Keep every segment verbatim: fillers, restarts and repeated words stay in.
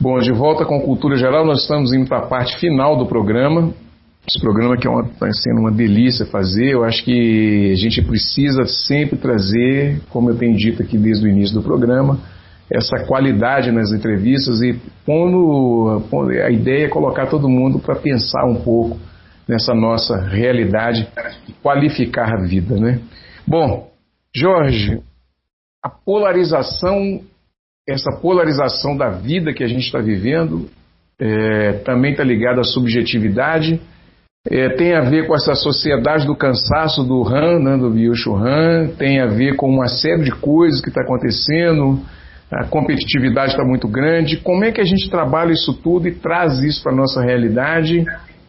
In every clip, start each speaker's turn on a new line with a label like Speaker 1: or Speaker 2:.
Speaker 1: Bom, de volta com Cultura Geral, nós estamos indo para a parte final do programa. Esse programa que está sendo uma delícia fazer. Eu acho que a gente precisa sempre trazer, como eu tenho dito aqui desde o início do programa, essa qualidade nas entrevistas e pondo, pondo, a ideia é colocar todo mundo para pensar um pouco nessa nossa realidade e qualificar a vida, né? Bom, Jorge, a polarização, essa polarização da vida que a gente está vivendo é, também está ligada à subjetividade, é, tem a ver com essa sociedade do cansaço do Han, né, do Byung-Chul Han, tem a ver com uma série de coisas que está acontecendo, a competitividade está muito grande. Como é que a gente trabalha isso tudo e traz isso para a nossa realidade,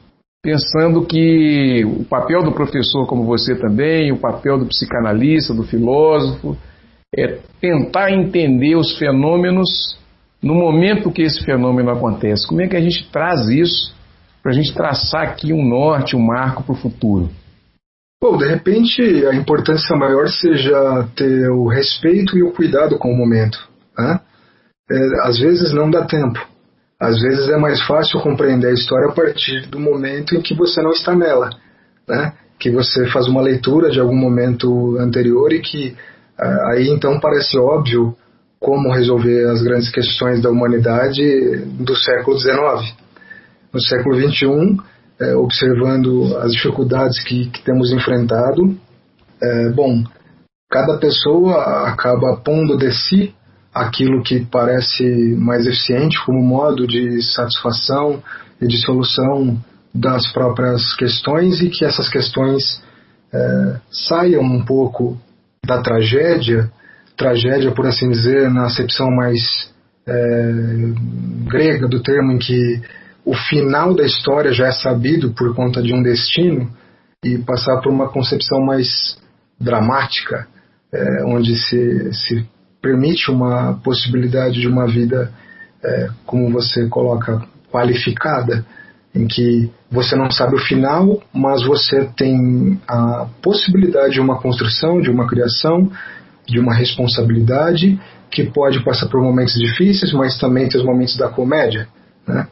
Speaker 1: pensando que o papel do professor, como você também, o papel do psicanalista, do filósofo, é tentar entender os fenômenos no momento que esse fenômeno acontece. Como é que a gente traz isso para a gente traçar aqui um norte, um marco para o futuro?
Speaker 2: Bom, de repente a importância maior seja ter o respeito e o cuidado com o momento, né? É, às vezes não dá tempo. Às vezes é mais fácil compreender a história a partir do momento em que você não está nela, né? Que você faz uma leitura de algum momento anterior e que ah, aí então parece óbvio como resolver as grandes questões da humanidade do século dezenove. No século vinte e um, é, observando as dificuldades que, que temos enfrentado, é, bom, cada pessoa acaba pondo de si aquilo que parece mais eficiente como modo de satisfação e de solução das próprias questões, e que essas questões é, saiam um pouco da tragédia, tragédia, por assim dizer, na acepção mais é, grega do termo, em que o final da história já é sabido por conta de um destino, e passar por uma concepção mais dramática, é, onde se, se permite uma possibilidade de uma vida, é, como você coloca, qualificada, em que você não sabe o final, mas você tem a possibilidade de uma construção, de uma criação, de uma responsabilidade, que pode passar por momentos difíceis, mas também tem os momentos da comédia, né?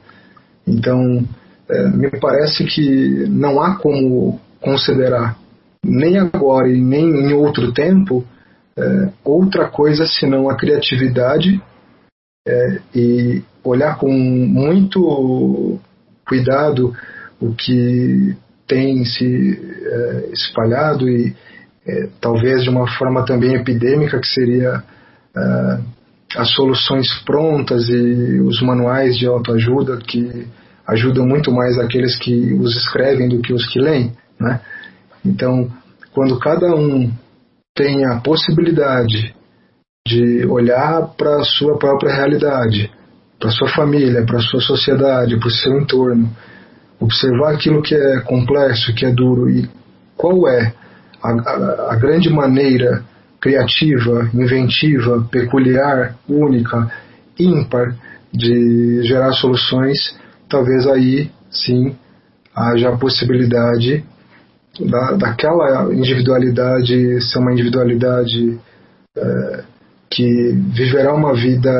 Speaker 2: Então, é, me parece que não há como considerar, nem agora e nem em outro tempo, é, outra coisa senão a criatividade, é, e olhar com muito cuidado o que tem se é, espalhado, e é, talvez de uma forma também epidêmica, que seria é, as soluções prontas e os manuais de autoajuda, que ajudam muito mais aqueles que os escrevem do que os que leem, né? Então, quando cada um tem a possibilidade de olhar para a sua própria realidade, para a sua família, para a sua sociedade, para o seu entorno, observar aquilo que é complexo, que é duro, e qual é a, a, a grande maneira criativa, inventiva, peculiar, única, ímpar de gerar soluções, talvez aí sim haja a possibilidade da, daquela individualidade ser uma individualidade é, que viverá uma vida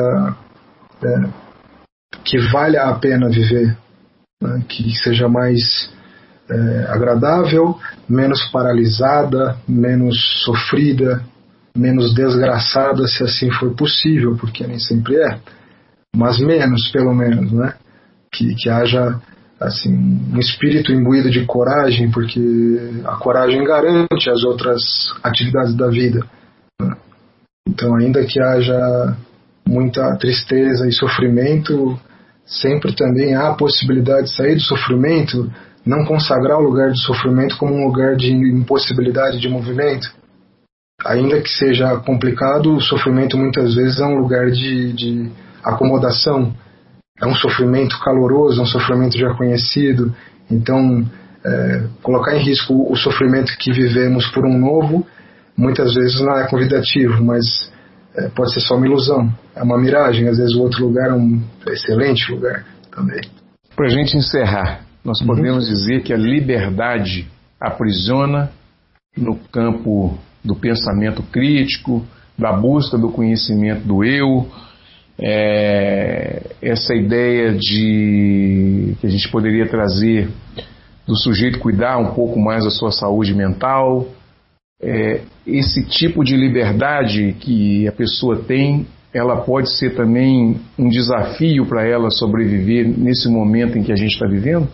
Speaker 2: é, que valha a pena viver, né? Que seja mais é, agradável, menos paralisada, menos sofrida, menos desgraçada, se assim for possível, porque nem sempre é, mas menos, pelo menos, né? Que, que haja assim, um espírito imbuído de coragem, porque a coragem garante as outras atividades da vida, né? Então, ainda que haja muita tristeza e sofrimento, sempre também há a possibilidade de sair do sofrimento, não consagrar o lugar de sofrimento como um lugar de impossibilidade de movimento. Ainda que seja complicado, o sofrimento muitas vezes é um lugar de, de acomodação, é um sofrimento caloroso, é um sofrimento já conhecido. Então, é, colocar em risco o sofrimento que vivemos por um novo, muitas vezes não é convidativo, mas é, pode ser só uma ilusão, é uma miragem. Às vezes o outro lugar é um excelente lugar também.
Speaker 1: Para a gente encerrar, nós uhum. podemos dizer que a liberdade aprisiona no campo do pensamento crítico, da busca do conhecimento do eu, é, essa ideia de que a gente poderia trazer do sujeito cuidar um pouco mais da sua saúde mental, é, esse tipo de liberdade que a pessoa tem, ela pode ser também um desafio para ela sobreviver nesse momento em que a gente está vivendo?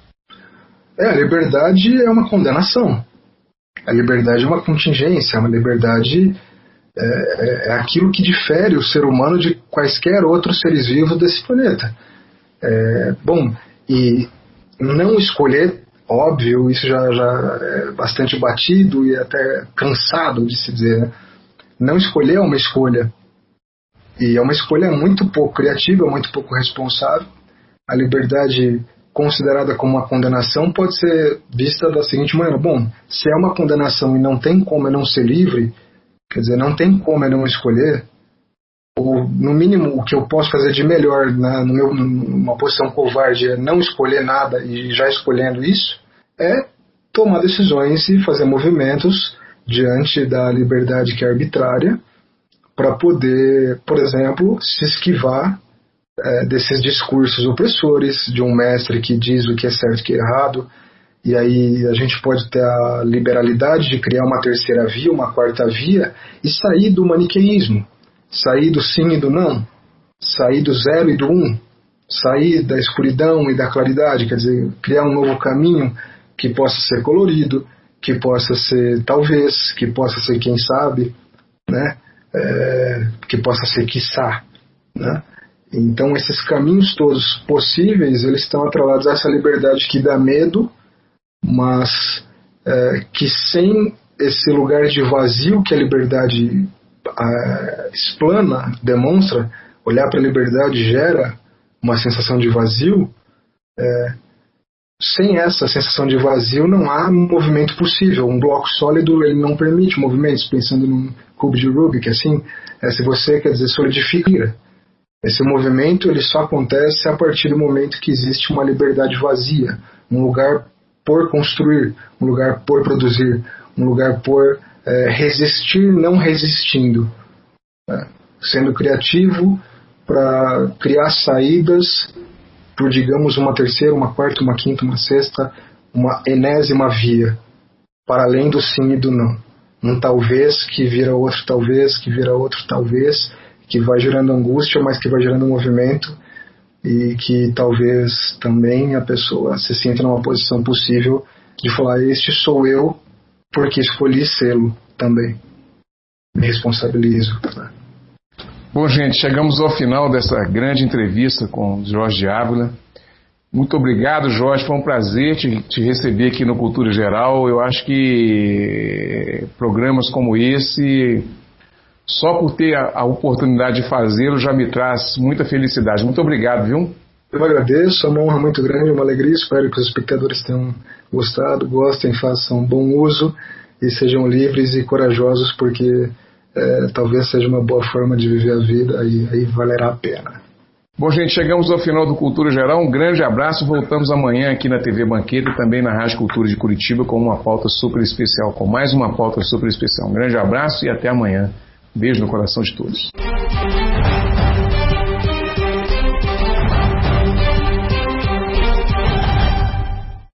Speaker 2: É, a liberdade é uma condenação. A liberdade é uma contingência, uma liberdade é, é aquilo que difere o ser humano de quaisquer outros seres vivos desse planeta. É, bom, e não escolher, óbvio, isso já, já é bastante batido e até cansado de se dizer, né? Não escolher é uma escolha. E é uma escolha muito pouco criativa, muito pouco responsável. A liberdade considerada como uma condenação pode ser vista da seguinte maneira: bom, se é uma condenação e não tem como eu não ser livre, quer dizer, não tem como eu não escolher, ou no mínimo o que eu posso fazer de melhor na, no meu, numa posição covarde é não escolher nada e já escolhendo isso, é tomar decisões e fazer movimentos diante da liberdade que é arbitrária para poder, por exemplo, se esquivar É, desses discursos opressores, de um mestre que diz o que é certo e o que é errado, e aí a gente pode ter a liberalidade de criar uma terceira via, uma quarta via, e sair do maniqueísmo, sair do sim e do não, sair do zero e do um, sair da escuridão e da claridade, quer dizer, criar um novo caminho que possa ser colorido, que possa ser talvez, que possa ser quem sabe, né? É, que possa ser quiçá, né? Então esses caminhos todos possíveis, eles estão atrelados a essa liberdade que dá medo, mas é, que sem esse lugar de vazio que a liberdade a, explana, demonstra, olhar para a liberdade gera uma sensação de vazio, é, sem essa sensação de vazio não há movimento possível. Um bloco sólido ele não permite movimentos, pensando num cubo de Rubik, assim, é, se você, quer dizer, solidifica. Esse movimento ele só acontece a partir do momento que existe uma liberdade vazia, um lugar por construir, um lugar por produzir, um lugar por é, resistir não resistindo, né? Sendo criativo para criar saídas por, digamos, uma terceira, uma quarta, uma quinta, uma sexta, uma enésima via, para além do sim e do não. Um talvez que vira outro talvez, que vira outro talvez, que vai gerando angústia, mas que vai gerando movimento, e que talvez também a pessoa se sinta numa posição possível de falar: este sou eu porque escolhi sê-lo também. Me responsabilizo. Né?
Speaker 1: Bom, gente, chegamos ao final dessa grande entrevista com Jorge de Ávila. Muito obrigado, Jorge, foi um prazer te, te receber aqui no Cultura Geral. Eu acho que programas como esse, só por ter a, a oportunidade de fazê-lo, já me traz muita felicidade. Muito obrigado, viu?
Speaker 2: Eu agradeço, é uma honra muito grande, uma alegria. Espero que os espectadores tenham gostado, gostem, façam bom uso e sejam livres e corajosos, porque é, talvez seja uma boa forma de viver a vida e aí valerá a pena.
Speaker 1: Bom, gente, chegamos ao final do Cultura Geral. Um grande abraço. Voltamos amanhã aqui na T V Banqueta e também na Rádio Cultura de Curitiba com uma pauta super especial, com mais uma pauta super especial. Um grande abraço e até amanhã. Beijo no coração de todos.